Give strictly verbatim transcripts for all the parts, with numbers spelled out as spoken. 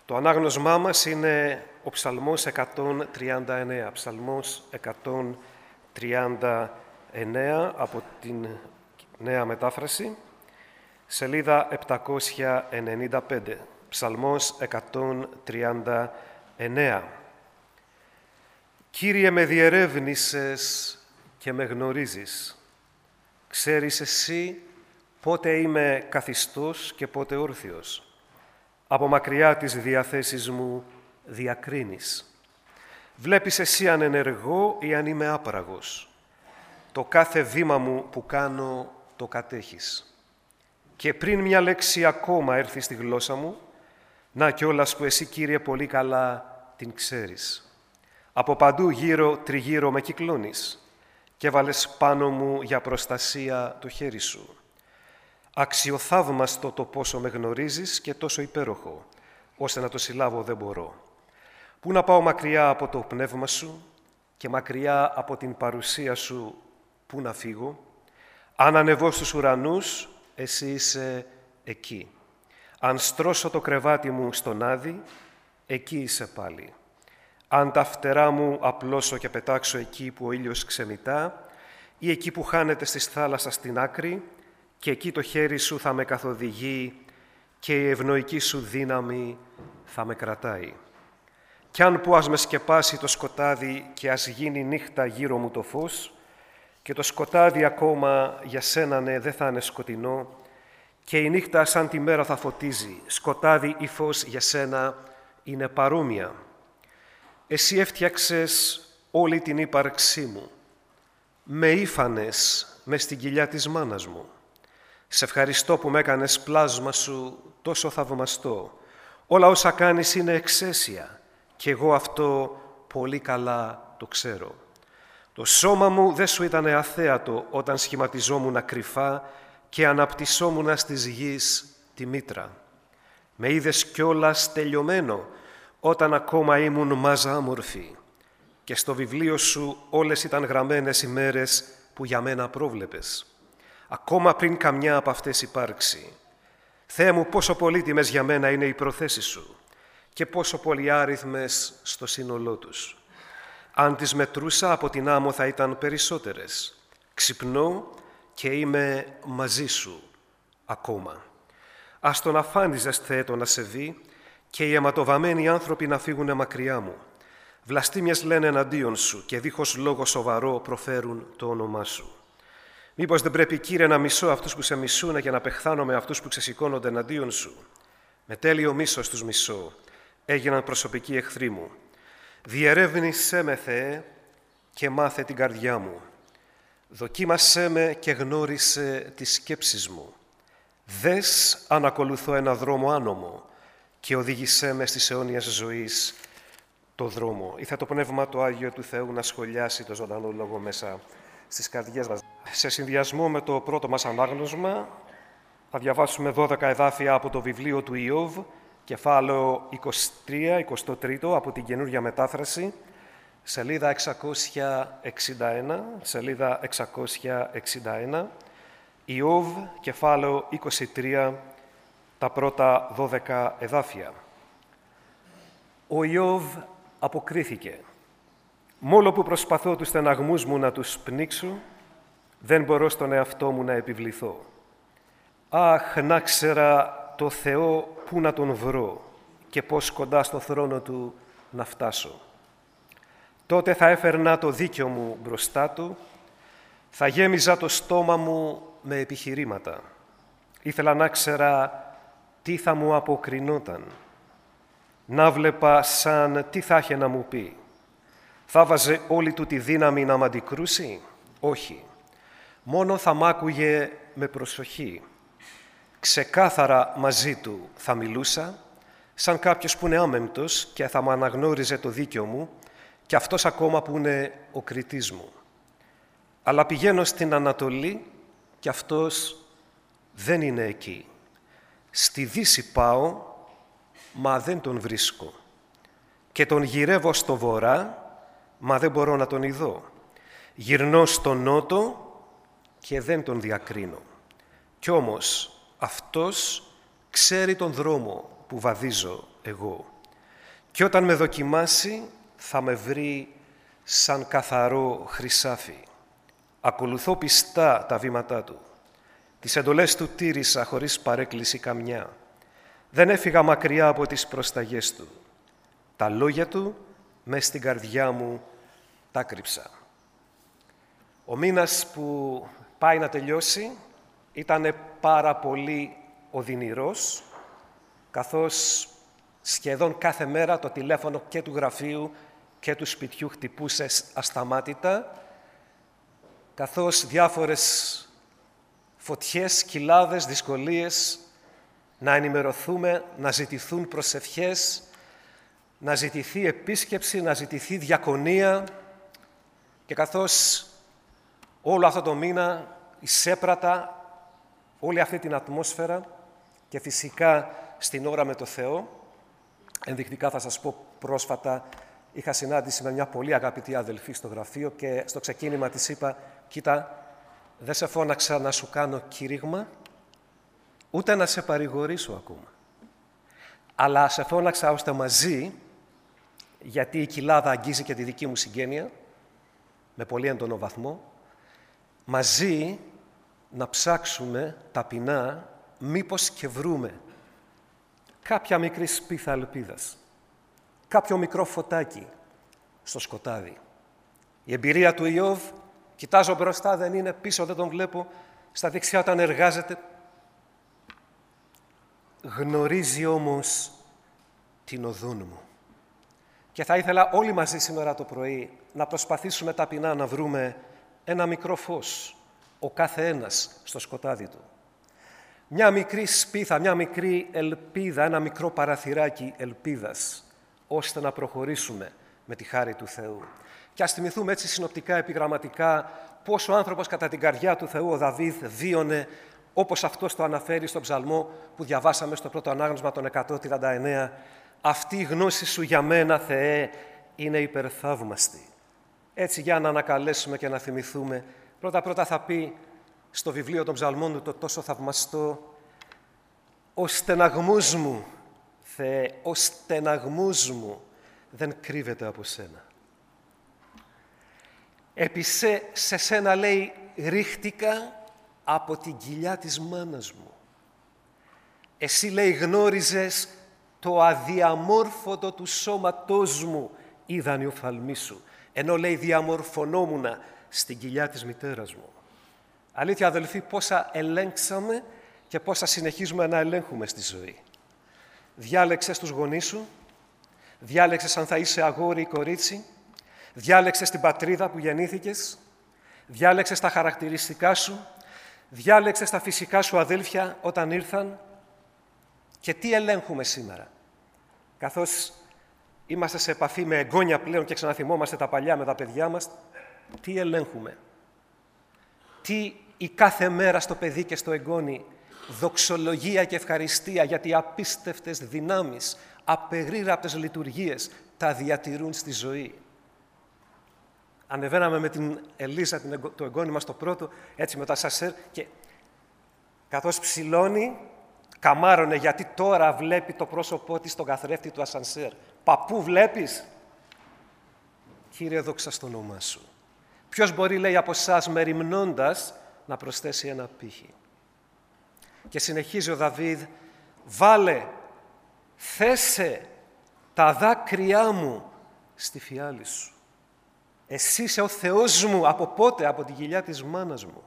Το ανάγνωσμά μας είναι ο Ψαλμός εκατόν τριάντα εννέα. Ψαλμός εκατόν τριάντα εννέα από την Νέα Μετάφραση, σελίδα επτακόσια ενενήντα πέντε. Ψαλμός εκατόν τριάντα εννέα. Κύριε, με διερεύνησες και με γνωρίζεις. Ξέρεις εσύ πότε είμαι καθιστός και πότε όρθιος. Από μακριά τις διαθέσεις μου διακρίνεις. Βλέπεις εσύ αν ενεργώ ή αν είμαι άπραγος. Το κάθε βήμα μου που κάνω το κατέχεις. Και πριν μια λέξη ακόμα έρθει στη γλώσσα μου, να κιόλας που εσύ, Κύριε, πολύ καλά την ξέρεις. Από παντού γύρω τριγύρω με κυκλώνεις και βάλες πάνω μου για προστασία το χέρι σου. Αξιοθαύμαστο το πόσο με γνωρίζεις και τόσο υπέροχο, ώστε να το συλλάβω δεν μπορώ. Πού να πάω μακριά από το πνεύμα σου και μακριά από την παρουσία σου, πού να φύγω. Αν ανεβώ στους ουρανούς, εσύ είσαι εκεί. Αν στρώσω το κρεβάτι μου στον άδη, εκεί είσαι πάλι. Αν τα φτερά μου απλώσω και πετάξω εκεί που ο ήλιος ξεμητά ή εκεί που χάνεται στη θάλασσα στην άκρη, και εκεί το χέρι σου θα με καθοδηγεί και η ευνοϊκή σου δύναμη θα με κρατάει. Κι αν που ας με σκεπάσει το σκοτάδι και ας γίνει νύχτα γύρω μου το φως, και το σκοτάδι ακόμα για σένα ναι δεν θα είναι σκοτεινό, και η νύχτα σαν τη μέρα θα φωτίζει, σκοτάδι ή φως για σένα είναι παρόμοια. Εσύ έφτιαξες όλη την ύπαρξή μου, με ήφανες μες στην κοιλιά της μάνας μου. Σε ευχαριστώ που με έκανες πλάσμα σου τόσο θαυμαστό. Όλα όσα κάνεις είναι εξαίσια και εγώ αυτό πολύ καλά το ξέρω. Το σώμα μου δεν σου ήταν αθέατο όταν σχηματιζόμουν κρυφά και αναπτυσσόμουν στις γης τη μήτρα. Με είδες κιόλας τελειωμένο όταν ακόμα ήμουν μάζα άμορφη και στο βιβλίο σου όλες ήταν γραμμένες οι μέρες που για μένα πρόβλεπες. Ακόμα πριν καμιά από αυτές υπάρξει. Θεέ μου, πόσο πολύτιμες για μένα είναι οι προθέσεις σου και πόσο πολυάριθμες στο σύνολό τους. Αν τις μετρούσα, από την άμμο θα ήταν περισσότερες. Ξυπνώ και είμαι μαζί σου ακόμα. Ας τον αφάντιζες, Θεέ, τον ασεβή και οι αιματοβαμμένοι άνθρωποι να φύγουνε μακριά μου. Βλαστήμιες λένε εναντίον σου και δίχως λόγο σοβαρό προφέρουν το όνομά σου. Μήπως δεν πρέπει, Κύριε, να μισώ αυτούς που σε μισούνε και να πεχθάνω με αυτούς που ξεσηκώνονται εναντίον σου. Με τέλειο μίσος τους μισώ, έγιναν προσωπικοί εχθροί μου. Διερεύνησέ με, Θεέ, και μάθε την καρδιά μου. Δοκίμασέ με και γνώρισε τις σκέψεις μου. Δες αν ακολουθώ ένα δρόμο άνομο και οδήγησέ με στις αιώνιας ζωής το δρόμο. Ήθε το Πνεύμα το Άγιο του Θεού να σχολιάσει το ζωντανό λόγο μέσα στις καρδιές μας. Σε συνδυασμό με το πρώτο μας ανάγνωσμα, θα διαβάσουμε δώδεκα εδάφια από το βιβλίο του Ιώβ, κεφάλαιο είκοσι τρία, είκοσι τρία από την Καινούργια Μετάφραση, σελίδα εξακόσια εξήντα ένα, σελίδα εξακόσια εξήντα ένα, Ιώβ, κεφάλαιο είκοσι τρία, τα πρώτα δώδεκα εδάφια. Ο Ιώβ αποκρίθηκε. Μόλο που προσπαθώ τους στεναγμούς μου να τους πνίξω, δεν μπορώ στον εαυτό μου να επιβληθώ. Αχ, να ξέρα το Θεό πού να τον βρω και πώς κοντά στο θρόνο Του να φτάσω. Τότε θα έφερνα το δίκαιο μου μπροστά Του, θα γέμιζα το στόμα μου με επιχειρήματα. Ήθελα να ξέρα τι θα μου αποκρινόταν, να βλέπα σαν τι θα είχε να μου πει. Θα βάζε όλη του τη δύναμη να μ' αντικρούσει? Όχι. Μόνο θα μ' άκουγε με προσοχή. Ξεκάθαρα μαζί του θα μιλούσα, σαν κάποιος που είναι άμεμπτος και θα μ' αναγνώριζε το δίκαιο μου και αυτός ακόμα που είναι ο κριτής μου. Αλλά πηγαίνω στην Ανατολή και αυτός δεν είναι εκεί. Στη Δύση πάω, μα δεν τον βρίσκω. Και τον γυρεύω στο Βορρά, μα δεν μπορώ να τον ειδώ. Γυρνώ στο Νότο και δεν τον διακρίνω. Κι όμως αυτός ξέρει τον δρόμο που βαδίζω εγώ. και όταν με δοκιμάσει θα με βρει σαν καθαρό χρυσάφι. Ακολουθώ πιστά τα βήματά του. Τις εντολές του τήρησα χωρίς παρέκκληση καμιά. Δεν έφυγα μακριά από τις προσταγές του. Τα λόγια του μες στην καρδιά μου τα κρύψα. Ο μήνας που πάει να τελειώσει ήταν πάρα πολύ οδυνηρός, καθώς σχεδόν κάθε μέρα το τηλέφωνο και του γραφείου και του σπιτιού χτυπούσε ασταμάτητα, καθώς διάφορες φωτιές, κοιλάδες, δυσκολίες, να ενημερωθούμε, να ζητηθούν προσευχές, να ζητηθεί επίσκεψη, να ζητηθεί διακονία, και καθώς όλο αυτό το μήνα εισέπρατα όλη αυτή την ατμόσφαιρα και φυσικά στην ώρα με το Θεό, ενδεικτικά θα σας πω, πρόσφατα είχα συνάντηση με μια πολύ αγαπητή αδελφή στο γραφείο και στο ξεκίνημα της είπα, κοίτα, δεν σε φώναξα να σου κάνω κήρυγμα, ούτε να σε παρηγορήσω ακόμα. Αλλά σε φώναξα ώστε μαζί, γιατί η κοιλάδα αγγίζει και τη δική μου συγγένεια, με πολύ έντονο βαθμό, μαζί να ψάξουμε ταπεινά μήπως και βρούμε κάποια μικρή σπίθα ελπίδας, κάποιο μικρό φωτάκι στο σκοτάδι. Η εμπειρία του Ιώβ, κοιτάζω μπροστά, δεν είναι, πίσω δεν τον βλέπω, στα δεξιά όταν εργάζεται. Γνωρίζει όμως την οδόν μου. Και θα ήθελα όλοι μαζί σήμερα το πρωί να προσπαθήσουμε ταπεινά να βρούμε ένα μικρό φως, ο κάθε ένας στο σκοτάδι του. Μια μικρή σπίθα, μια μικρή ελπίδα, ένα μικρό παραθυράκι ελπίδας, ώστε να προχωρήσουμε με τη χάρη του Θεού. Και ας θυμηθούμε έτσι συνοπτικά, επιγραμματικά, πώς ο άνθρωπος κατά την καρδιά του Θεού, ο Δαβίδ, βίωνε, όπως αυτός το αναφέρει στον ψαλμό που διαβάσαμε στο πρώτο ανάγνωσμα, τον εκατόν τριάντα εννέα. «Αυτή η γνώση σου για μένα, Θεέ, είναι υπερθαύμαστη». Έτσι, για να ανακαλέσουμε και να θυμηθούμε, πρώτα-πρώτα θα πει στο βιβλίο των ψαλμών του το τόσο θαυμαστό, «Ο στεναγμούς μου, Θεέ, ο στεναγμούς μου δεν κρύβεται από σένα». Επί σε, σε σένα, λέει, ρίχτηκα από την κοιλιά της μάνας μου. Εσύ, λέει, γνώριζες το αδιαμόρφωτο του σώματός μου, είδαν οι οφθαλμοί σου. Ενώ, λέει, διαμορφωνόμουνα στην κοιλιά της μητέρας μου. Αλήθεια, αδελφοί, πόσα ελέγξαμε και πόσα συνεχίζουμε να ελέγχουμε στη ζωή. Διάλεξες τους γονείς σου, διάλεξες αν θα είσαι αγόρι ή κορίτσι, διάλεξες την πατρίδα που γεννήθηκες, διάλεξες τα χαρακτηριστικά σου, διάλεξες τα φυσικά σου αδέλφια όταν ήρθαν. Και τι ελέγχουμε σήμερα? Καθώς είμαστε σε επαφή με εγγόνια πλέον και ξαναθυμόμαστε τα παλιά με τα παιδιά μας, τι ελέγχουμε? Τι η κάθε μέρα στο παιδί και στο εγγόνι δοξολογία και ευχαριστία, γιατί απίστευτες δυνάμεις, απεγρήγορτες λειτουργίες τα διατηρούν στη ζωή. Ανεβαίναμε με την Ελίζα, το εγγόνι μας, το πρώτο, έτσι με τα σασέρ, και καθώς ψηλώνει, καμάρωνε, γιατί τώρα βλέπει το πρόσωπό της στον καθρέφτη του ασανσέρ. «Παππού, βλέπεις?» «Κύριε, δόξα στο όνομά σου». Ποιος μπορεί, λέει, από εσάς μεριμνώντας να προσθέσει ένα πύχη? Και συνεχίζει ο Δαβίδ, «Βάλε, θέσε τα δάκρυά μου στη φιάλη σου. Εσύ είσαι ο Θεός μου, από πότε? Από τη κοιλιά της μάνας μου.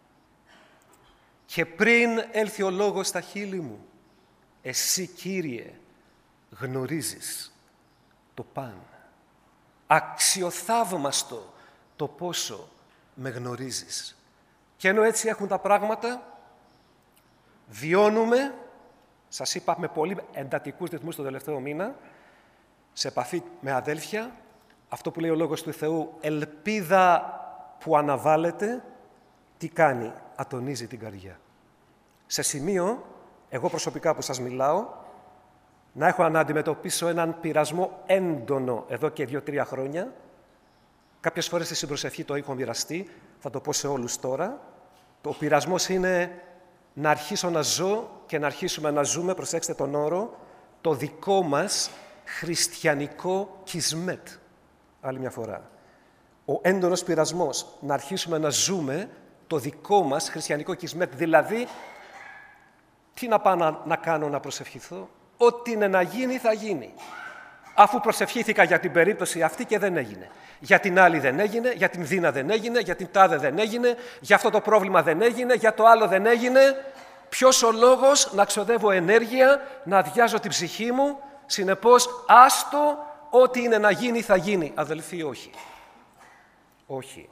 Και πριν έλθει ο λόγος στα χείλη μου, εσύ, Κύριε, γνωρίζεις το παν. Αξιοθαύμαστο το πόσο με γνωρίζεις». Και ενώ έτσι έχουν τα πράγματα, βιώνουμε, σας είπα, με πολύ εντατικούς ρυθμούς τον τελευταίο μήνα, σε επαφή με αδέλφια, αυτό που λέει ο Λόγος του Θεού, ελπίδα που αναβάλλεται, τι κάνει? Ατονίζει την καρδιά. Σε σημείο, εγώ προσωπικά που σας μιλάω, να έχω να αντιμετωπίσω έναν πειρασμό έντονο εδώ και δύο-τρία χρόνια. Κάποιες φορές στη συμπροσευχή το έχω μοιραστεί, θα το πω σε όλους τώρα. Το πειρασμός είναι να αρχίσω να ζω και να αρχίσουμε να ζούμε, προσέξτε τον όρο, το δικό μας χριστιανικό κισμέτ. Άλλη μια φορά. Ο έντονος πειρασμός να αρχίσουμε να ζούμε το δικό μας χριστιανικό κισμέτ. Δηλαδή, τι να πάω να, να κάνω να προσευχηθώ? Ό,τι είναι να γίνει θα γίνει. Αφού προσευχήθηκα για την περίπτωση αυτή και δεν έγινε. Για την άλλη δεν έγινε, για την Δίνα δεν έγινε, για την τάδε δεν έγινε, για αυτό το πρόβλημα δεν έγινε, για το άλλο δεν έγινε. Ποιος ο λόγος να ξοδεύω ενέργεια, να αδειάζω την ψυχή μου? Συνεπώς, άστο, ό,τι είναι να γίνει θα γίνει. Αδελφοί, όχι. Όχι.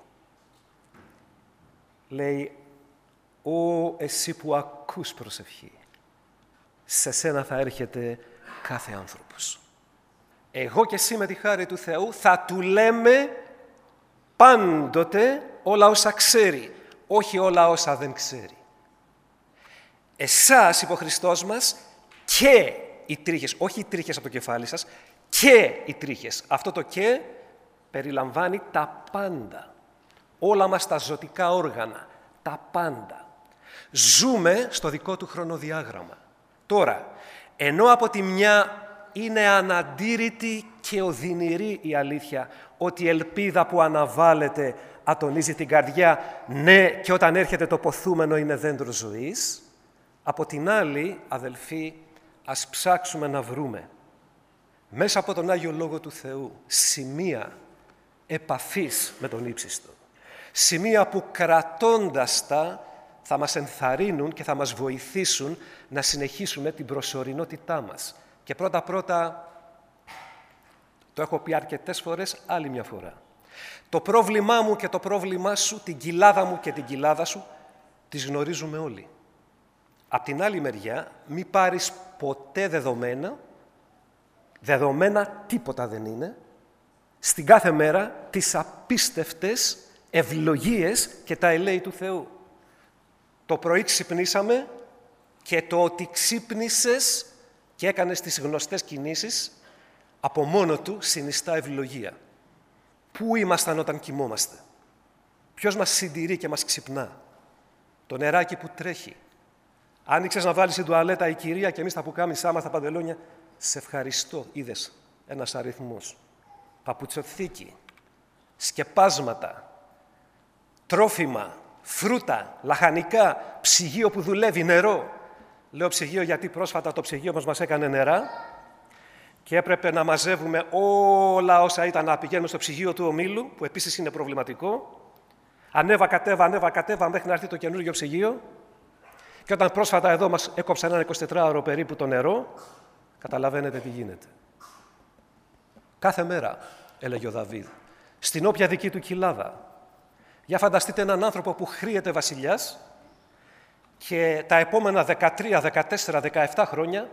Λέει, «Ω εσύ που ακούς προσευχή, σε σένα θα έρχεται κάθε άνθρωπος». Εγώ και εσύ με τη χάρη του Θεού θα του λέμε πάντοτε όλα όσα ξέρει, όχι όλα όσα δεν ξέρει. Εσάς, είπε ο Χριστός μας, και οι τρίχες, όχι οι τρίχες από το κεφάλι σας, και οι τρίχες. Αυτό το «και» περιλαμβάνει τα πάντα. Όλα μας τα ζωτικά όργανα, τα πάντα. Ζούμε στο δικό του χρονοδιάγραμμα. Τώρα, ενώ από τη μια είναι αναντήρητη και οδυνηρή η αλήθεια ότι η ελπίδα που αναβάλλεται ατονίζει την καρδιά, ναι, και όταν έρχεται το ποθούμενο είναι δέντρο ζωής, από την άλλη, αδελφοί, ας ψάξουμε να βρούμε μέσα από τον Άγιο Λόγο του Θεού σημεία επαφής με τον ύψιστο. Σημεία που κρατώντας τα θα μας ενθαρρύνουν και θα μας βοηθήσουν να συνεχίσουμε την προσωρινότητά μας. Και πρώτα-πρώτα, το έχω πει αρκετές φορές, άλλη μια φορά. Το πρόβλημά μου και το πρόβλημά σου, την κοιλάδα μου και την κοιλάδα σου, τις γνωρίζουμε όλοι. Απ' την άλλη μεριά, μη πάρεις ποτέ δεδομένα, δεδομένα τίποτα δεν είναι, στην κάθε μέρα τις απίστευτες ευλογίες και τα ελέη του Θεού. Το πρωί ξυπνήσαμε και το ότι ξύπνησες και έκανες τις γνωστές κινήσεις, από μόνο του συνιστά ευλογία. Πού ήμασταν όταν κοιμόμαστε? Ποιος μας συντηρεί και μας ξυπνά? Το νεράκι που τρέχει. Άνοιξες να βάλεις στην τουαλέτα η κυρία και εμείς τα πουκάμισά μας, τα παντελόνια. Σε ευχαριστώ, είδες ένας αριθμός. Παπουτσοθήκη, σκεπάσματα, τρόφιμα, φρούτα, λαχανικά, ψυγείο που δουλεύει, νερό. Λέω ψυγείο γιατί πρόσφατα το ψυγείο μας μας έκανε νερά και έπρεπε να μαζεύουμε όλα όσα ήταν να πηγαίνουμε στο ψυγείο του ομίλου, που επίσης είναι προβληματικό. Ανέβα, κατέβα, ανέβα, κατέβα μέχρι να έρθει το καινούργιο ψυγείο. Και όταν πρόσφατα εδώ μας έκοψαν ένα εικοσιτετράωρο περίπου το νερό, καταλαβαίνετε τι γίνεται. Κάθε μέρα, έλεγε ο Δαβίδ, στην όποια δική του κοιλάδα. Για φανταστείτε έναν άνθρωπο που χρείεται βασιλιάς και τα επόμενα δεκατρία, δεκατέσσερα, δεκαεπτά χρόνια,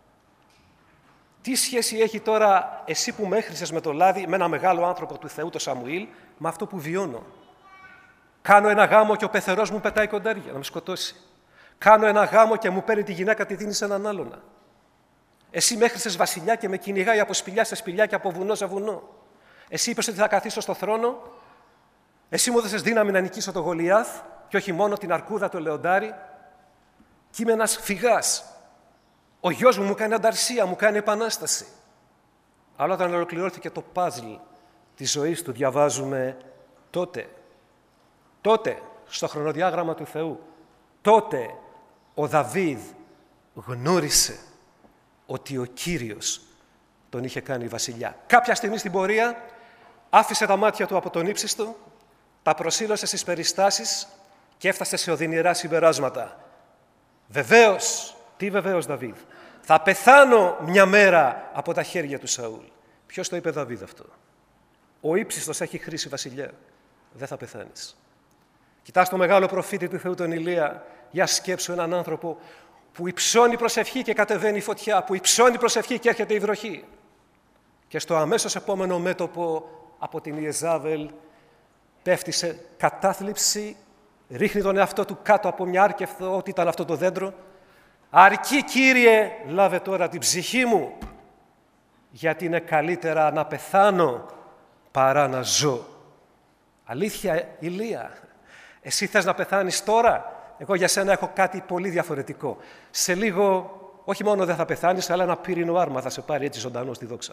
τι σχέση έχει τώρα εσύ που με έχρισες με το λάδι, με ένα μεγάλο άνθρωπο του Θεού, το Σαμουήλ, με αυτό που βιώνω? Κάνω ένα γάμο και ο πεθερός μου πετάει κοντάρια να με σκοτώσει. Κάνω ένα γάμο και μου παίρνει τη γυναίκα, τη δίνει σε έναν άλλονα. Εσύ με έχρισες βασιλιά και με κυνηγάει από σπηλιά σε σπηλιά και από βουνό σε βουνό. Εσύ είπες ότι θα καθίσω στο θρόνο. Εσύ μου έδωσες δύναμη να νικήσω το Γολιάθ και όχι μόνο την αρκούδα, το λεοντάρι. Κι είμαι ένας φυγάς. Ο γιος μου μου κάνει ανταρσία, μου κάνει επανάσταση. Αλλά όταν ολοκληρώθηκε το παζλ της ζωής του, διαβάζουμε τότε, τότε στο χρονοδιάγραμμα του Θεού, τότε ο Δαβίδ γνώρισε ότι ο Κύριος τον είχε κάνει βασιλιά. Κάποια στιγμή στην πορεία άφησε τα μάτια του από τον ύψιστο, τα προσήλωσε στις περιστάσεις και έφτασε σε οδυνηρά συμπεράσματα. Βεβαίως, τι βεβαίως Δαβίδ, θα πεθάνω μια μέρα από τα χέρια του Σαούλ. Ποιος το είπε Δαβίδ αυτό? Ο ύψιστος έχει χρήσει βασιλιά. Δεν θα πεθάνεις. Κοιτάς το μεγάλο προφήτη του Θεού τον Ηλία. Για σκέψου έναν άνθρωπο που υψώνει προσευχή και κατεβαίνει η φωτιά, που υψώνει προσευχή και έρχεται η βροχή. Και στο αμέσως επόμενο μέτωπο από την Ιεζάβελ πέφτει σε κατάθλιψη, ρίχνει τον εαυτό του κάτω από μια άρκευθο, ό,τι ήταν αυτό το δέντρο. Αρκεί, Κύριε, λάβε τώρα την ψυχή μου, γιατί είναι καλύτερα να πεθάνω παρά να ζω. Αλήθεια, Ηλία, εσύ θες να πεθάνεις τώρα? Εγώ για σένα έχω κάτι πολύ διαφορετικό. Σε λίγο Όχι μόνο δεν θα πεθάνεις, αλλά ένα πύρινο άρμα θα σε πάρει έτσι ζωντανό στη δόξα.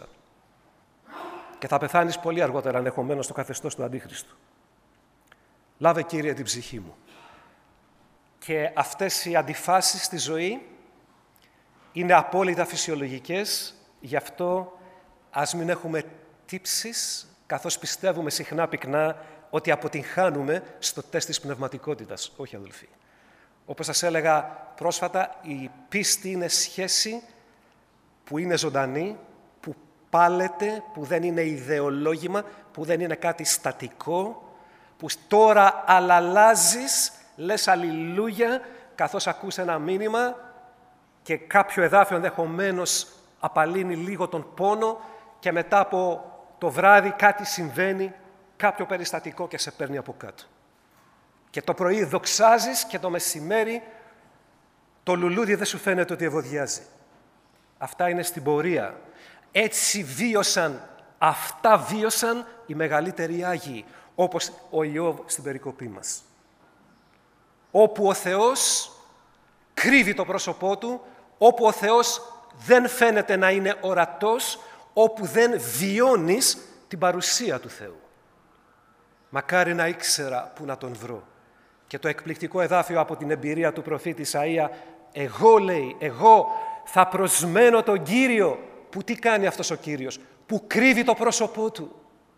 Και θα πεθάνεις πολύ αργότερα, ενδεχομένως, στο καθεστώς του Αντίχριστου. Λάβε, Κύριε, την ψυχή μου. Και αυτές οι αντιφάσεις στη ζωή είναι απόλυτα φυσιολογικές, γι' αυτό ας μην έχουμε τύψεις, καθώς πιστεύουμε συχνά πυκνά ότι αποτυγχάνουμε στο τεστ της πνευματικότητας. Όχι, αδελφοί. Όπως σας έλεγα πρόσφατα, η πίστη είναι σχέση που είναι ζωντανή, που πάλεται, που δεν είναι ιδεολόγημα, που δεν είναι κάτι στατικό, που τώρα αλλάζεις, λες αλληλούια, καθώς ακούς ένα μήνυμα και κάποιο εδάφιο ενδεχομένως απαλύνει λίγο τον πόνο και μετά από το βράδυ κάτι συμβαίνει, κάποιο περιστατικό και σε παίρνει από κάτω. Και το πρωί δοξάζεις και το μεσημέρι το λουλούδι δεν σου φαίνεται ότι ευωδιάζει. Αυτά είναι στην πορεία. Έτσι βίωσαν, αυτά βίωσαν οι μεγαλύτεροι Άγιοι, όπως ο Ιώβ στην περικοπή μας. Όπου ο Θεός κρύβει το πρόσωπό Του, όπου ο Θεός δεν φαίνεται να είναι ορατός, όπου δεν βιώνεις την παρουσία του Θεού. Μακάρι να ήξερα που να τον βρω. Και το εκπληκτικό εδάφιο από την εμπειρία του προφήτη Ισαΐα, εγώ, λέει, εγώ θα προσμένω τον Κύριο, που τι κάνει αυτός ο Κύριος, που κρύβει το πρόσωπό Του.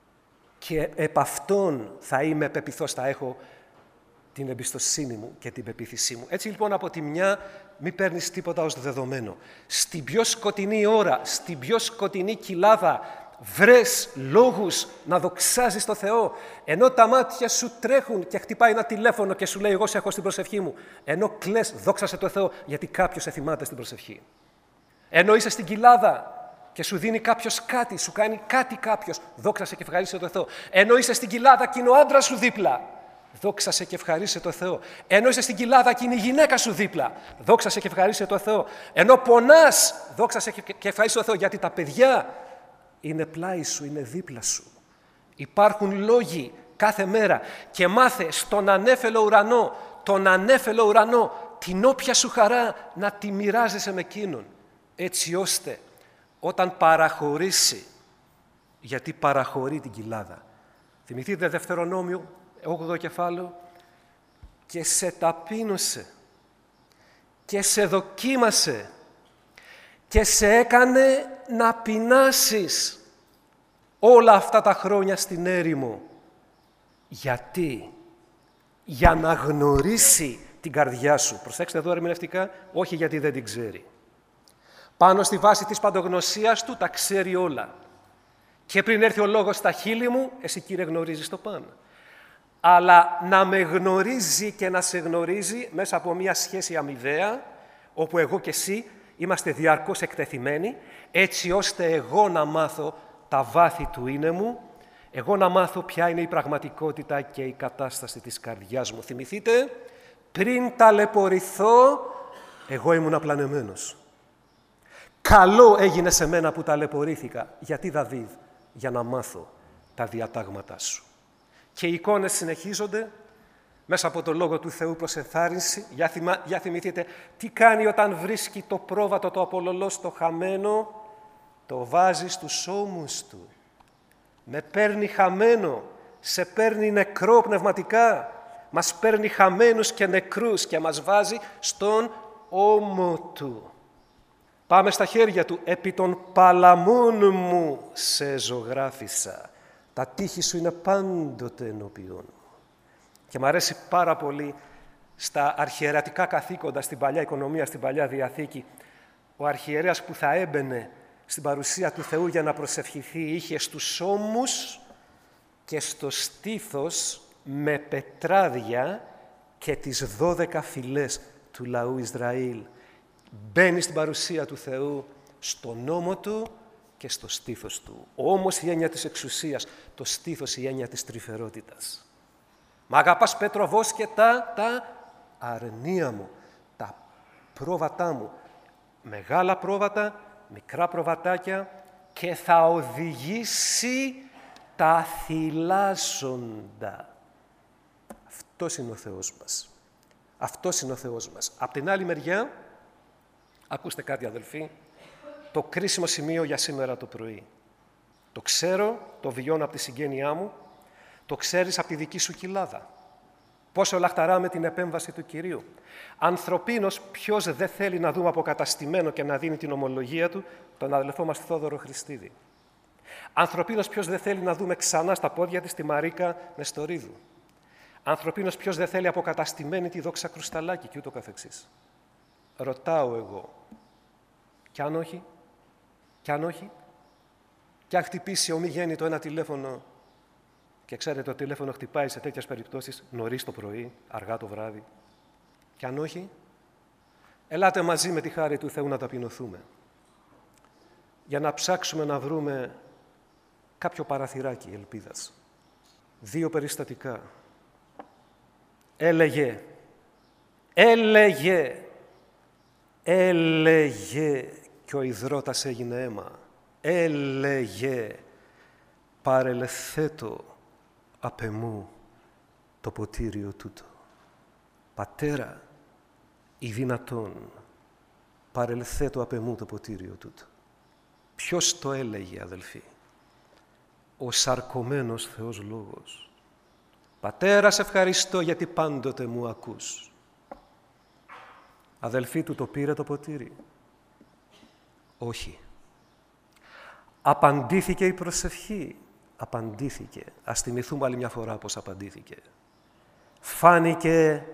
Και επ' αυτόν θα είμαι πεποιθώς, θα έχω την εμπιστοσύνη μου και την πεποίθησή μου. Έτσι λοιπόν από τη μια μην παίρνεις τίποτα ως δεδομένο. Στην πιο σκοτεινή ώρα, στην πιο σκοτεινή κοιλάδα, βρες λόγους να δοξάζεις το Θεό, ενώ τα μάτια σου τρέχουν και χτυπάει ένα τηλέφωνο και σου λέει εγώ σε έχω στην προσευχή μου, ενώ κλαις δόξασε το Θεό γιατί κάποιος σε θυμάται στην προσευχή. Ενώ είσαι στην κοιλάδα και σου δίνει κάποιος κάτι, σου κάνει κάτι κάποιος, δόξασε και ευχαρίστησε το Θεό. Ενώ είσαι στην κοιλάδα και είναι ο άντρας σου δίπλα, δόξασε και ευχαρίστησε το Θεό. Ενώ είσαι στην κοιλάδα και είναι η γυναίκα σου δίπλα, δόξασε και ευχαρίστησε το Θεό. Ενώ πονάς, δόξασε και ευχαρίστησε το Θεό, γιατί τα παιδιά είναι πλάι σου, είναι δίπλα σου. Υπάρχουν λόγοι κάθε μέρα και μάθε στον ανέφελο ουρανό, τον ανέφελο ουρανό, την όποια σου χαρά να τη μοιράζεσαι με εκείνον, έτσι ώστε όταν παραχωρήσει, γιατί παραχωρεί την κοιλάδα. Θυμηθείτε Δευτερονόμιο, όγδοο κεφάλαιο, και σε ταπείνωσε και σε δοκίμασε και σε έκανε να πεινάσεις όλα αυτά τα χρόνια στην έρημο. Γιατί? Για να γνωρίσει την καρδιά σου. Προσέξτε εδώ ερμηνευτικά, όχι γιατί δεν την ξέρει. Πάνω στη βάση της παντογνωσίας του τα ξέρει όλα. Και πριν έρθει ο λόγος στα χείλη μου, εσύ Κύριε γνωρίζεις το πάνω. Αλλά να με γνωρίζει και να σε γνωρίζει μέσα από μια σχέση αμοιβαία, όπου εγώ και εσύ είμαστε διαρκώς εκτεθειμένοι, έτσι ώστε εγώ να μάθω τα βάθη του είναι μου, εγώ να μάθω ποια είναι η πραγματικότητα και η κατάσταση της καρδιάς μου. Θυμηθείτε, πριν ταλαιπωρηθώ, εγώ ήμουν απλανεμένος. Καλό έγινε σε μένα που ταλαιπωρήθηκα. Γιατί, Δαβίδ? Για να μάθω τα διατάγματά σου. Και οι εικόνες συνεχίζονται μέσα από το Λόγο του Θεού προς ενθάρρυνση. Για, θυμα... Για θυμηθείτε, τι κάνει όταν βρίσκει το πρόβατο, το απολωλό στο χαμένο, το βάζει στους ώμους του. Με παίρνει χαμένο, σε παίρνει νεκρό πνευματικά, μας παίρνει χαμένους και νεκρούς και μας βάζει στον ώμο του. Πάμε στα χέρια του. Επί των παλαμών μου σε ζωγράφισα. Τα τείχη σου είναι πάντοτε ενώπιον μου. Και μου αρέσει πάρα πολύ στα αρχιερατικά καθήκοντα, στην Παλιά Οικονομία, στην Παλιά Διαθήκη, ο αρχιερέας που θα έμπαινε στην παρουσία του Θεού για να προσευχηθεί, είχε στους ώμους και στο στήθος με πετράδια και τις δώδεκα φυλές του λαού Ισραήλ. Μπαίνει στην παρουσία του Θεού, στον ώμο του και στο στήθος του. Ο ώμος η έννοια της εξουσίας, το στήθος η έννοια της τρυφερότητας. Μ' αγαπάς Πέτροβος και τα, τα αρνία μου, τα πρόβατά μου. Μεγάλα πρόβατα, μικρά προβατάκια και θα οδηγήσει τα θυλάζοντα. Αυτός είναι ο Θεός μας. Αυτός είναι ο Θεός μας. Απ' την άλλη μεριά, Ακούστε κάτι, αδελφοί, το κρίσιμο σημείο για σήμερα το πρωί. Το ξέρω, το βιώνω από τη συγγένειά μου, το ξέρεις από τη δική σου κοιλάδα. Πόσο λαχταράμε την επέμβαση του Κυρίου. Ανθρωπίνος, ποιος δεν θέλει να δούμε αποκαταστημένο και να δίνει την ομολογία του, τον αδελφό μας Θόδωρο Χριστίδη. Ανθρωπίνος, ποιος δεν θέλει να δούμε ξανά στα πόδια της τη Μαρίκα Νεστορίδου. Ανθρωπίνος, ποιος δεν θέλει αποκαταστημένη τη Δόξα Κρουσταλάκη και ούτω καθεξής. Ρωτάω εγώ, κι αν όχι, κι αν όχι, κι αν χτυπήσει ο μη γέννητο ένα τηλέφωνο, και ξέρετε το τηλέφωνο χτυπάει σε τέτοιες περιπτώσεις νωρίς το πρωί, αργά το βράδυ, κι αν όχι, ελάτε μαζί με τη χάρη του Θεού να ταπεινωθούμε, για να ψάξουμε να βρούμε κάποιο παραθυράκι ελπίδας. Δύο περιστατικά. Έλεγε, έλεγε, έλεγε και ο υδρότας έγινε αίμα. Έλεγε, παρελθέτω απ' εμού το ποτήριο τούτο. Πατέρα, ή δυνατόν, παρελθέτω απ' εμού το ποτήριο τούτο. Ποιος το έλεγε, αδελφοί? Ο σαρκωμένος Θεός Λόγος. Πατέρα, σε ευχαριστώ γιατί πάντοτε μου ακούς. Αδελφοί, του το πήρε το ποτήρι? Όχι. Απαντήθηκε η προσευχή? Απαντήθηκε. Ας θυμηθούμε άλλη μια φορά πώς απαντήθηκε. Φάνηκε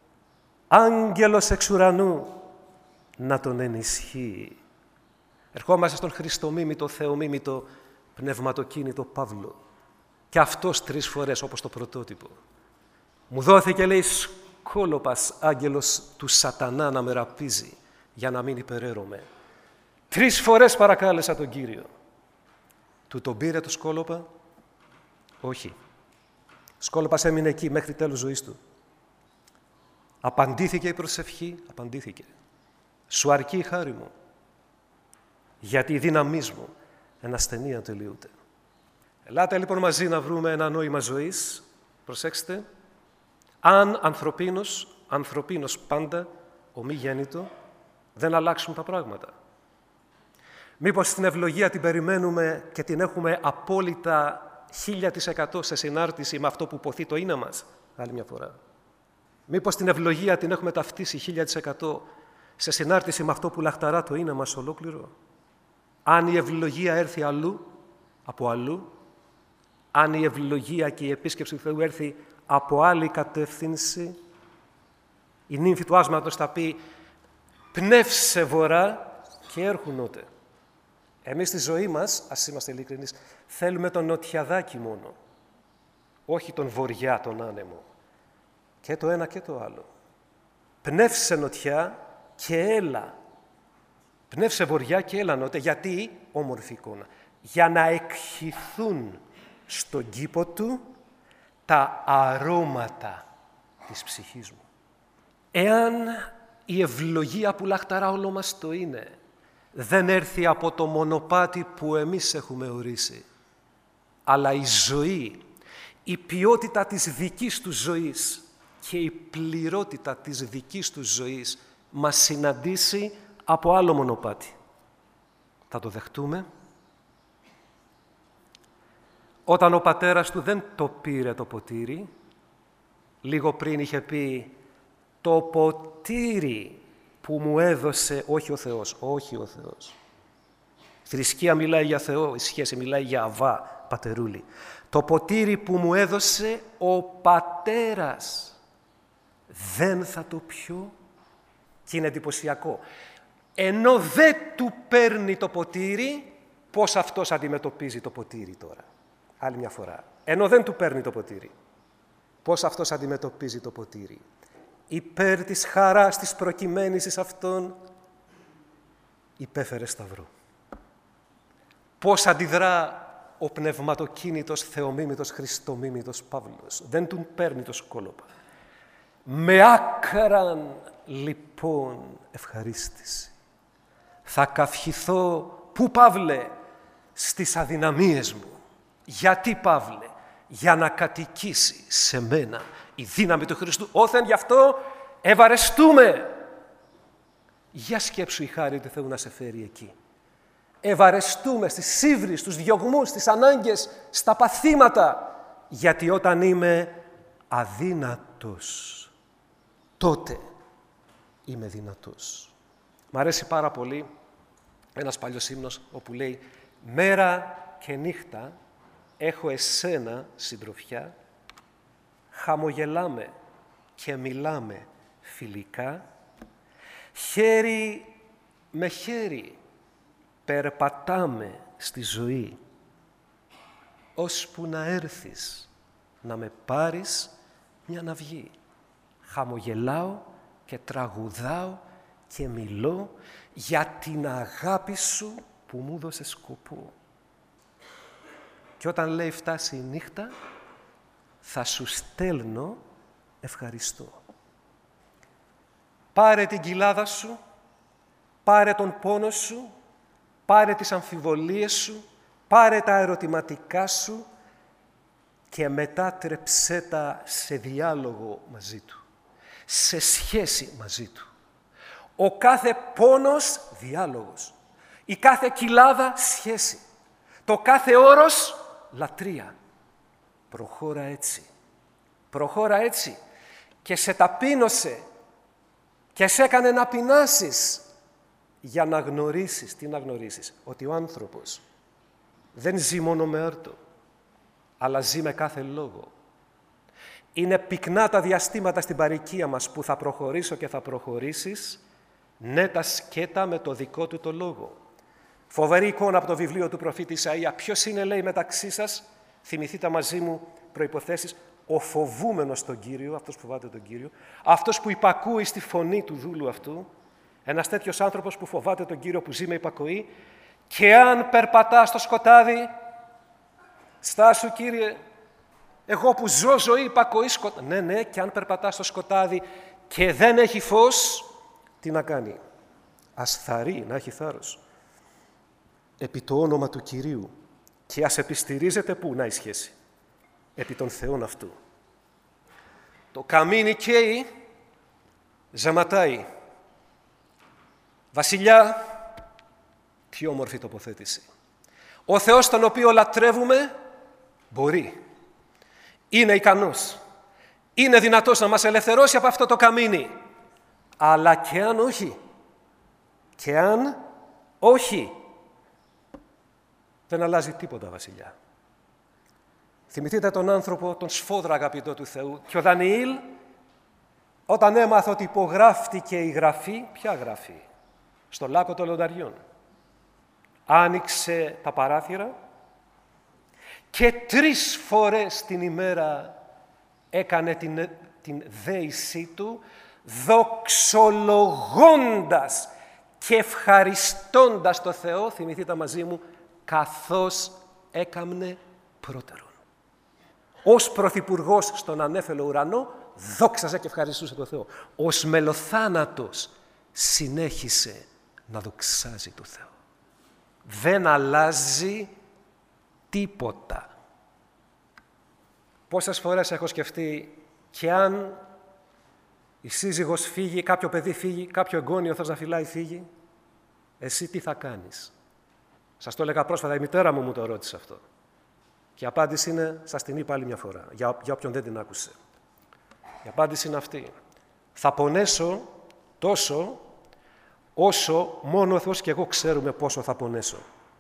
άγγελος εξ ουρανού να τον ενισχύει. Ερχόμαστε στον Χριστομίμητο, Θεομίμητο, πνευματοκίνητο Παύλο. Και αυτός τρεις φορές, όπως το πρωτότυπο. Μου δόθηκε, λέει, σκόλοπας άγγελος του σατανά να με ραπίζει, για να μην υπεραίρομαι. Τρεις φορές παρακάλεσα τον Κύριο. Του τον πήρε το σκόλοπα? Όχι. Σκόλοπας έμεινε εκεί μέχρι τέλος ζωής του. Απαντήθηκε η προσευχή? Απαντήθηκε. Σου αρκεί η χάρη μου, γιατί η δύναμή μου εν ασθενεία τελειούται. Ελάτε λοιπόν μαζί να βρούμε ένα νόημα ζωής. Προσέξτε. Αν ανθρωπίνος, ανθρωπίνος πάντα, ο μη γέννητο, δεν αλλάξουν τα πράγματα. Μήπως την ευλογία την περιμένουμε και την έχουμε απόλυτα χίλια τοις εκατό σε συνάρτηση με αυτό που ποθεί το είναι μας, άλλη μια φορά. Μήπως την ευλογία την έχουμε ταυτίσει χίλια τοις εκατό σε συνάρτηση με αυτό που λαχταρά το είναι μας ολόκληρο. Αν η ευλογία έρθει αλλού, από αλλού, αν η ευλογία και η επίσκεψη του Θεού έρθει από άλλη κατεύθυνση, η νύμφη του άσματος θα πει «Πνεύσε βορρά και έρχουνότε». Εμείς στη ζωή μας, ας είμαστε ειλικρινείς, θέλουμε τον νοτιαδάκι μόνο, όχι τον βοριά, τον άνεμο. Και το ένα και το άλλο. Πνεύσε νοτιά και έλα. Πνεύσε βοριά και έλα νότε. Γιατί? Όμορφη εικόνα. Για να εκχυθούν στον κήπο του τα αρώματα της ψυχής μου. Εάν η ευλογία που λαχταρά όλο μας το είναι, δεν έρθει από το μονοπάτι που εμείς έχουμε ορίσει, αλλά η ζωή, η ποιότητα της δικής του ζωής και η πληρότητα της δικής του ζωής μας συναντήσει από άλλο μονοπάτι. Θα το δεχτούμε? Όταν ο πατέρας του δεν το πήρε το ποτήρι, λίγο πριν είχε πει «Το ποτήρι που μου έδωσε, όχι ο Θεός, όχι ο Θεός». Η θρησκεία μιλάει για Θεό, η σχέση μιλάει για Αβά, πατερούλη. «Το ποτήρι που μου έδωσε ο πατέρας, δεν θα το πιω». Και είναι εντυπωσιακό. Ενώ δεν του παίρνει το ποτήρι, πώς αυτός αντιμετωπίζει το ποτήρι τώρα. Άλλη μια φορά. Ενώ δεν του παίρνει το ποτήρι, πώς αυτός αντιμετωπίζει το ποτήρι. Υπέρ της χαράς της προκειμένης εις αυτόν, υπέφερε σταυρό. Πώς αντιδρά ο πνευματοκίνητος, θεομίμητος, χριστομίμητος Παύλος. Δεν του παίρνει το σκόλοπα. Με άκραν λοιπόν ευχαρίστηση. Θα καυχηθώ, πού Παύλε, στις αδυναμίες μου. Γιατί Παύλε? Για να κατοικήσει σε μένα η δύναμη του Χριστού. Όθεν γι' αυτό ευαρεστούμε. Για σκέψου η χάρη του Θεού να σε φέρει εκεί. Ευαρεστούμε στις σύβρεις, στους διωγμούς, στις ανάγκες, στα παθήματα. Γιατί όταν είμαι αδύνατος, τότε είμαι δυνατός. Μ' αρέσει πάρα πολύ ένας παλιός ύμνος όπου λέει «Μέρα και νύχτα έχω εσένα συντροφιά, χαμογελάμε και μιλάμε φιλικά, χέρι με χέρι περπατάμε στη ζωή, ώσπου να έρθεις να με πάρεις μια ναυγή. Χαμογελάω και τραγουδάω και μιλώ για την αγάπη σου που μου δώσε σκοπό. Και όταν λέει φτάσει η νύχτα, θα σου στέλνω ευχαριστώ. Πάρε την κοιλάδα σου, πάρε τον πόνο σου, πάρε τις αμφιβολίες σου, πάρε τα ερωτηματικά σου και μετάτρεψέ τα σε διάλογο μαζί του, σε σχέση μαζί του. Ο κάθε πόνος διάλογος, η κάθε κοιλάδα σχέση, το κάθε όρος λατρεία. Προχώρα έτσι, προχώρα έτσι και σε ταπείνωσε και σε έκανε να πεινάσεις για να γνωρίσεις, τι να γνωρίσεις, ότι ο άνθρωπος δεν ζει μόνο με έρτο, αλλά ζει με κάθε λόγο. Είναι πυκνά τα διαστήματα στην παροικία μας που θα προχωρήσω και θα προχωρήσεις, ναι τα σκέτα με το δικό του το λόγο. Φοβερή εικόνα από το βιβλίο του προφήτη Ισαΐα. Ποιος είναι, λέει, μεταξύ σας, θυμηθείτε μαζί μου προϋποθέσεις, ο φοβούμενος τον Κύριο, αυτός που φοβάται τον Κύριο, αυτός που υπακούει στη φωνή του δούλου αυτού, ένας τέτοιος άνθρωπος που φοβάται τον Κύριο, που ζει με υπακοή, και αν περπατά στο σκοτάδι, στάσου Κύριε, εγώ που ζω ζωή υπακοή σκοτάδι. Ναι, ναι, και αν περπατά στο σκοτάδι και δεν έχει φως, τι να κάνει? Ας θαρρεί, να έχει θάρρος. Επί το όνομα του Κυρίου και ας επιστηρίζεται πού να η σχέση. Επί των Θεών αυτού. Το καμίνι καίει, ζαματάει. Βασιλιά, τι όμορφη τοποθέτηση. Ο Θεός τον οποίο λατρεύουμε μπορεί. Είναι ικανός. Είναι δυνατός να μας ελευθερώσει από αυτό το καμίνι. Αλλά και αν όχι, και αν όχι, δεν αλλάζει τίποτα, Βασιλιά. Θυμηθείτε τον άνθρωπο, τον σφόδρα αγαπητό του Θεού. Και ο Δανιήλ, όταν έμαθε ότι υπογράφτηκε η γραφή, ποια γραφή? Στο λάκκο των λονταριών. Άνοιξε τα παράθυρα και τρεις φορές την ημέρα έκανε την, την δέησή του, δοξολογώντας και ευχαριστώντας το Θεό, θυμηθείτε μαζί μου, καθώς έκαμνε πρώτερον. Ως πρωθυπουργός στον ανέφελο ουρανό, δόξαζε και ευχαριστούσε το Θεό. Ως μελοθάνατος συνέχισε να δοξάζει το Θεό. Δεν αλλάζει τίποτα. Πόσες φορές έχω σκεφτεί, και αν η σύζυγος φύγει, κάποιο παιδί φύγει, κάποιο εγγόνιο θες να φυλάει φύγει, εσύ τι θα κάνεις? Σας το έλεγα πρόσφατα, η μητέρα μου μου το ρώτησε αυτό. Και η απάντηση είναι, σας την είπα άλλη μια φορά, για, για όποιον δεν την άκουσε. Η απάντηση είναι αυτή. Θα πονέσω τόσο όσο μόνο ο Θεός και εγώ ξέρουμε πόσο θα πονέσω.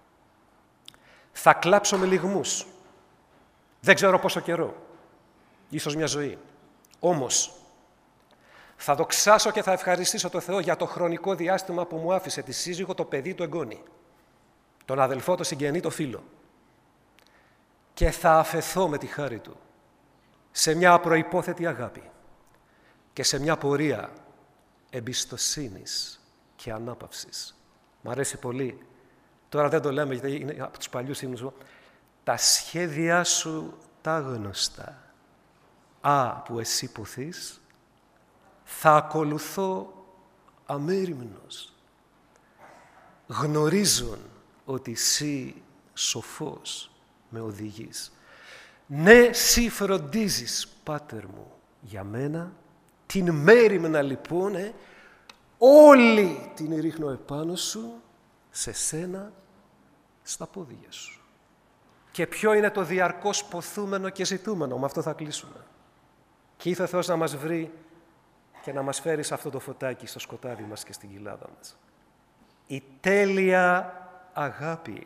Θα κλάψω με λυγμούς. Δεν ξέρω πόσο καιρό. Ίσως μια ζωή. Όμως, θα δοξάσω και θα ευχαριστήσω το Θεό για το χρονικό διάστημα που μου άφησε τη σύζυγο, το παιδί, το εγγόνι, τον αδελφό, το συγγενή, το φίλο. Και θα αφεθώ με τη χάρη Του σε μια απροϋπόθετη αγάπη και σε μια πορεία εμπιστοσύνης και ανάπαυσης. Μ' αρέσει πολύ. Τώρα δεν το λέμε γιατί είναι από τους παλιούς ύμνους μου. Τα σχέδιά σου τα γνωστά. Α, που εσύ ποθείς, θα ακολουθώ αμέριμνος. Γνωρίζουν ότι εσύ σοφός με οδηγείς. Ναι, σύ φροντίζεις, Πάτερ μου, για μένα, την μέριμνα λοιπόν, ε, όλη την ρίχνω επάνω σου, σε σένα, στα πόδια σου. Και ποιο είναι το διαρκώς ποθούμενο και ζητούμενο, με αυτό θα κλείσουμε. Και ήρθε ο Θεός να μας βρει και να μας φέρει σε αυτό το φωτάκι, στο σκοτάδι μας και στην κοιλάδα μας. Η τέλεια αγάπη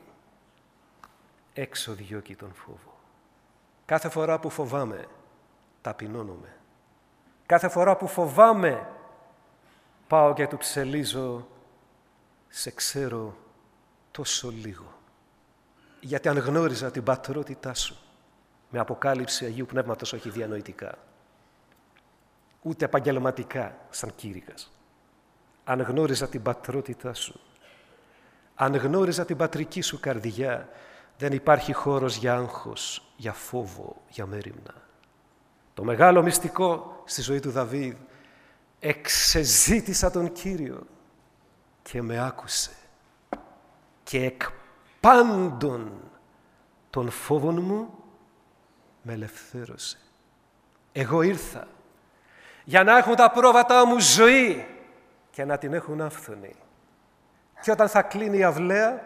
έξω διώκει τον φόβο. Κάθε φορά που φοβάμαι, ταπεινώνομαι. Κάθε φορά που φοβάμαι, πάω και του ψελίζω, σε ξέρω τόσο λίγο. Γιατί αν γνώριζα την πατρότητά σου, με αποκάλυψη Αγίου Πνεύματος, όχι διανοητικά, ούτε επαγγελματικά σαν κήρυκας, αν γνώριζα την πατρότητά σου, αν γνώριζα την πατρική σου καρδιά, δεν υπάρχει χώρος για άγχος, για φόβο, για μέριμνα. Το μεγάλο μυστικό στη ζωή του Δαβίδ, εξεζήτησα τον Κύριο και με άκουσε και εκ πάντων των φόβων μου με ελευθέρωσε. Εγώ ήρθα για να έχουν τα πρόβατά μου ζωή και να την έχουν άφθονη. Και όταν θα κλείνει η αυλαία,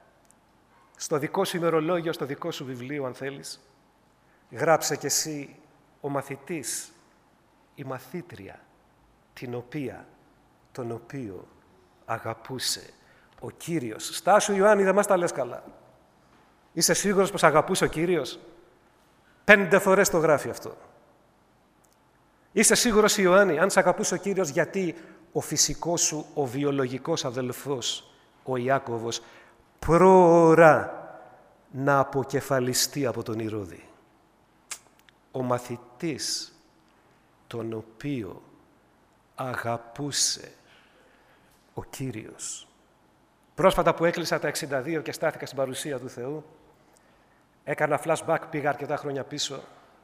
στο δικό σου ημερολόγιο, στο δικό σου βιβλίο, αν θέλεις, γράψε κι εσύ ο μαθητής, η μαθήτρια, την οποία, τον οποίο αγαπούσε ο Κύριος. Στάσου Ιωάννη, δεν μας τα λες καλά. Είσαι σίγουρος πως αγαπούσε ο Κύριος? Πέντε φορές το γράφει αυτό. Είσαι σίγουρος Ιωάννη, αν σε αγαπούσε ο Κύριος, γιατί ο φυσικός σου, ο βιολογικός αδελφός, ο Ιάκωβος, προωρά να αποκεφαλιστεί από τον Ηρώδη. Ο μαθητής, τον οποίο αγαπούσε ο Κύριος. Πρόσφατα που έκλεισα τα εξήντα δύο και στάθηκα στην παρουσία του Θεού, έκανα flashback, πήγα αρκετά χρόνια πίσω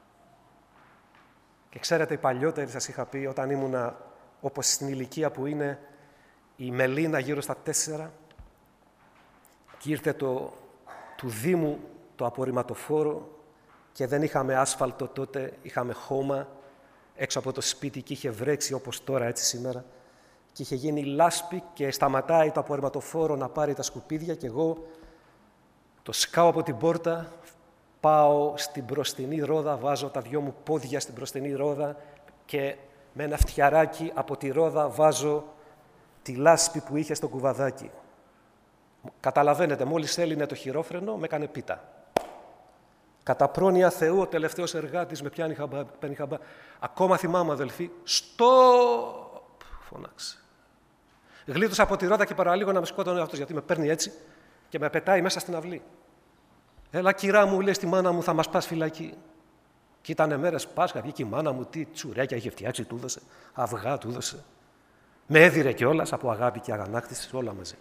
και ξέρετε, οι παλιότεροι σας είχα πει, όταν ήμουνα όπως στην ηλικία που είναι η Μελίνα, γύρω στα τέσσερα, και ήρθε το, του Δήμου το απορριμματοφόρο και δεν είχαμε άσφαλτο τότε, είχαμε χώμα έξω από το σπίτι και είχε βρέξει όπως τώρα έτσι σήμερα και είχε γίνει λάσπη και σταματάει το απορριμματοφόρο να πάρει τα σκουπίδια και εγώ το σκάω από την πόρτα, πάω στην μπροστινή ρόδα, βάζω τα δυο μου πόδια στην μπροστινή ρόδα και με ένα φτιαράκι από τη ρόδα βάζω τη λάσπη που είχε στο κουβαδάκι. Καταλαβαίνετε, μόλις έλυνε το χειρόφρενο, με έκανε πίτα. Κατά πρόνοια Θεού, ο τελευταίος εργάτης με πιάνει χαμπά, παίρνει χαμπά. Ακόμα θυμάμαι, αδελφοί, στοπ, φώναξε. Γλίτωσα από τη ρόδα και παραλίγο να με σκότωνε αυτός, γιατί με παίρνει έτσι και με πετάει μέσα στην αυλή. Έλα, κυρά μου, λέει στη μάνα μου, θα μας πας φυλακή. Και ήτανε μέρες Πάσχα, βγήκε η μάνα μου, τι τσουρέκια είχε φτιάξει, του έδωσε, αυγά του έδωσε. Με έδιρε κιόλας από αγάπη και αγανάκτηση, όλα μαζί.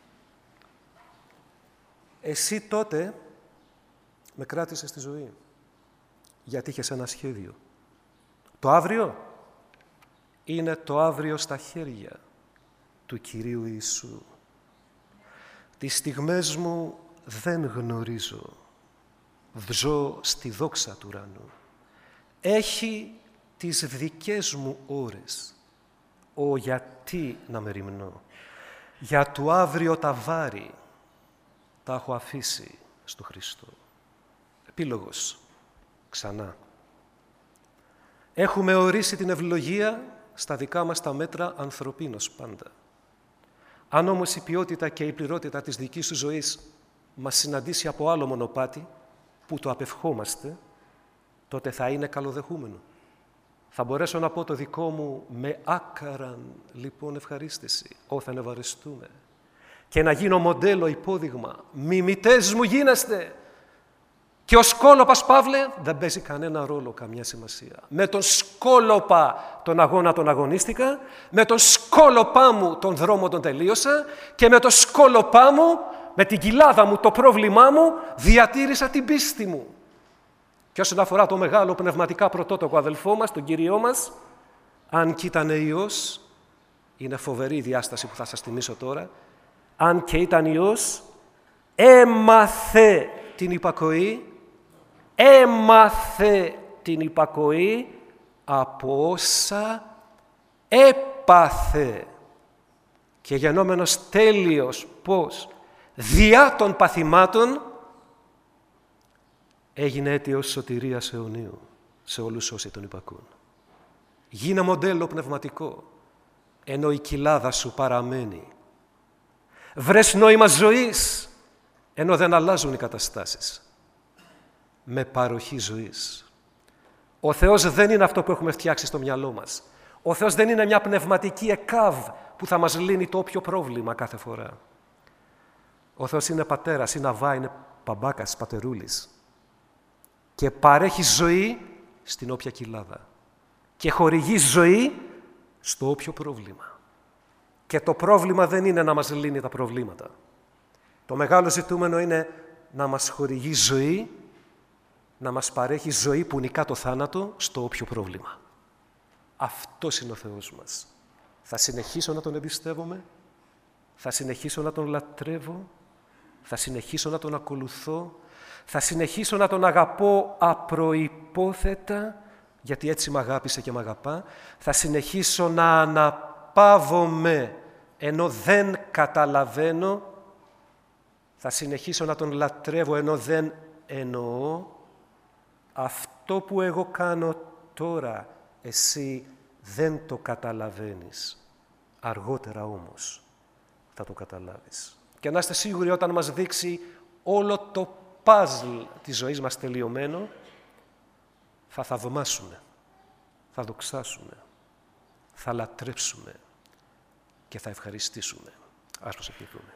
Εσύ τότε με κράτησες στη ζωή, γιατί είχες ένα σχέδιο. Το αύριο είναι το αύριο στα χέρια του Κυρίου Ιησού. Τις στιγμές μου δεν γνωρίζω, ζω στη δόξα του ουρανού. Έχει τις δικές μου ώρες, ο γιατί να μεριμνώ. Για του αύριο τα βάρη τα έχω αφήσει στο Χριστό. Επίλογος, ξανά. Έχουμε ορίσει την ευλογία στα δικά μας τα μέτρα ανθρωπίνως πάντα. Αν όμως η ποιότητα και η πληρότητα της δικής σου ζωής μας συναντήσει από άλλο μονοπάτι, που το απευχόμαστε, τότε θα είναι καλοδεχούμενο. Θα μπορέσω να πω το δικό μου με άκαραν λοιπόν ευχαρίστηση, όθεν ευαρεστούμε. Και να γίνω μοντέλο, υπόδειγμα. Μιμητές μου γίνεστε. Και ο σκόλοπας, Παύλε, δεν παίζει κανένα ρόλο, καμιά σημασία. Με τον σκόλοπα τον αγώνα τον αγωνίστηκα, με τον σκόλοπά μου τον δρόμο τον τελείωσα και με τον σκόλοπά μου, με την κοιλάδα μου, το πρόβλημά μου, διατήρησα την πίστη μου. Και όσον αφορά το μεγάλο πνευματικά πρωτότοκο αδελφό μας, τον Κύριό μας, αν κι ήταν Υιός, είναι φοβερή η διάσταση που θα σας θυμίσω τώρα, αν και ήταν Υιός, έμαθε την υπακοή, έμαθε την υπακοή από όσα έπαθε. και γενόμενος τέλειος, πώς, διά των παθημάτων, έγινε αίτιος σωτηρίας αιωνίου σε όλους όσοι τον υπακούν. Γίνε μοντέλο πνευματικό, ενώ η κοιλάδα σου παραμένει. Βρες νόημα ζωής, ενώ δεν αλλάζουν οι καταστάσεις. Με παροχή ζωής. Ο Θεός δεν είναι αυτό που έχουμε φτιάξει στο μυαλό μας. Ο Θεός δεν είναι μια πνευματική εκάβ που θα μας λύνει το όποιο πρόβλημα κάθε φορά. Ο Θεός είναι πατέρας, είναι αβά, είναι μπαμπάκας, πατερούλης. Και παρέχει ζωή στην όποια κοιλάδα. Και χορηγεί ζωή στο όποιο πρόβλημα. Και το πρόβλημα δεν είναι να μας λύνει τα προβλήματα. Το μεγάλο ζητούμενο είναι να μας χορηγεί ζωή, να μας παρέχει ζωή που νικά το θάνατο στο όποιο πρόβλημα. Αυτός είναι ο Θεός μας. Θα συνεχίσω να Τον εμπιστεύομαι, θα συνεχίσω να Τον λατρεύω, θα συνεχίσω να Τον ακολουθώ, θα συνεχίσω να Τον αγαπώ απροϋπόθετα, γιατί έτσι μ' αγάπησε και μ' αγαπά, θα συνεχίσω να αναπαύομαι ενώ δεν καταλαβαίνω, θα συνεχίσω να Τον λατρεύω ενώ δεν εννοώ. Αυτό που εγώ κάνω τώρα, εσύ δεν το καταλαβαίνεις. Αργότερα όμως θα το καταλάβεις. Και να είστε σίγουροι όταν μας δείξει όλο το παζλ της ζωής μας τελειωμένο, θα θαυμάσουμε, θα δοξάσουμε, θα λατρέψουμε και θα ευχαριστήσουμε. Ας προσευχηθούμε.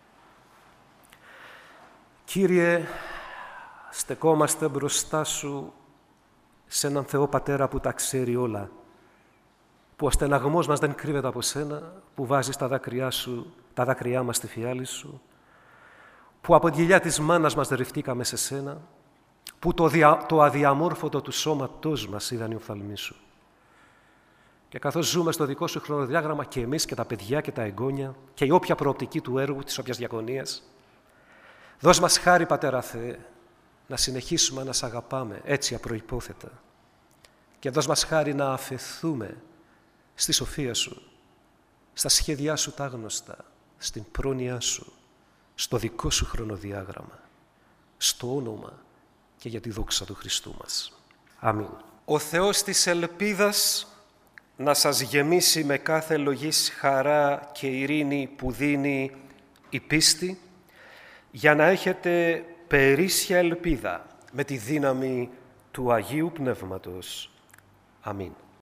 Κύριε, στεκόμαστε μπροστά Σου σε έναν Θεό Πατέρα που τα ξέρει όλα, που ο στεναγμός μας δεν κρύβεται από Σένα, που βάζεις τα δάκρυά Σου, τα δάκρυά μας στη φιάλη Σου, που από τη γυαλιά της μάνας μας ρηφτήκαμε σε Σένα, που το, δια, το αδιαμόρφωτο του σώματός μας είδαν οι οφθαλμοί Σου. Και καθώς ζούμε στο δικό Σου χρονοδιάγραμμα και εμείς και τα παιδιά και τα εγγόνια και η όποια προοπτική του έργου, της όποιας διακονίας, δώσ' μας χάρη, Πατέρα Θεέ, να συνεχίσουμε να Σ' αγαπάμε έτσι απροϋπόθετα και δώσ' μας χάρη να αφεθούμε στη σοφία Σου, στα σχέδιά Σου τα άγνωστα, στην πρόνοιά Σου, στο δικό Σου χρονοδιάγραμμα, στο όνομα και για τη δόξα του Χριστού μας. Αμήν. Ο Θεός της ελπίδας να σας γεμίσει με κάθε λογής χαρά και ειρήνη που δίνει η πίστη, για να έχετε περίσσια ελπίδα με τη δύναμη του Αγίου Πνεύματος. Αμήν.